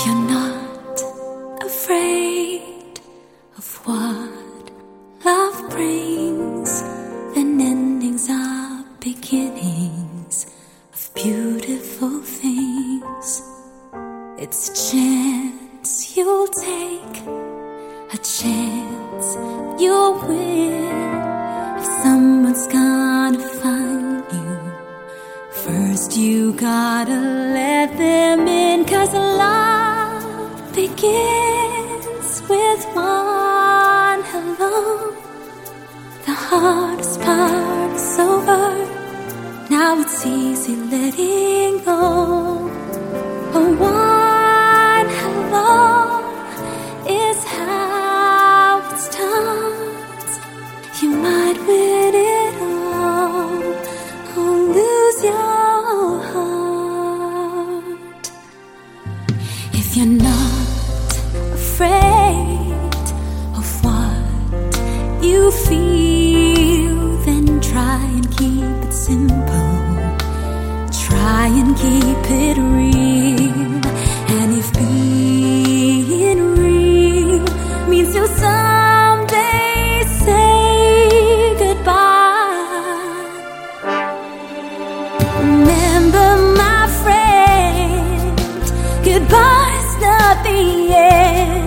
you're not afraid of what love brings, then endings are beginnings of beautiful things. It's a chance you'll take, a chance you'll win. If someone's gonna find you, first you gotta let them in. 'Cause love begins with one hello. The hardest part is over, now it's easy letting go. A one hello is how it starts. You might win it all or lose your heart. If you're not afraid of what you feel, then try and keep it simple. Try and keep it real. And if being real means you'll someday say goodbye, remember, my friend, goodbye is not the end.